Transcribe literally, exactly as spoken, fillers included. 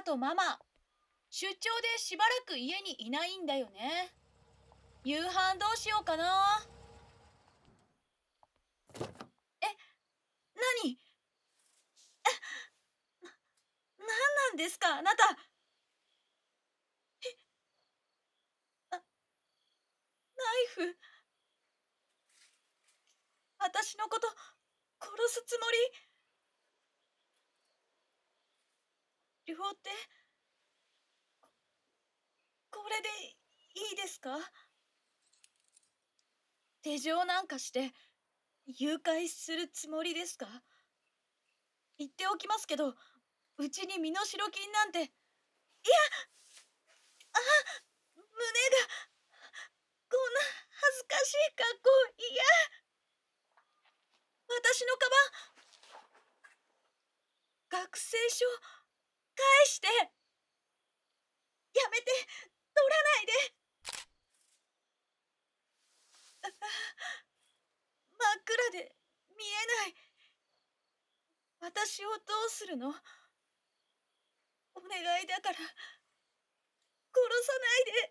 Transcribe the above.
とママ、出張でしばらく家にいないんだよね。夕飯どうしようかな。え、なに、なんなんですか、あなた。あ、ナイフ。私のこと殺すつもり？両手、これでいいですか？手錠なんかして誘拐するつもりですか？言っておきますけど、うちに身代金なんて。いや、あ、胸が、こんな恥ずかしい格好、いや、私のカバン、学生証、返して。やめて、取らないで。真っ暗で見えない。私をどうするの？お願いだから、殺さないで。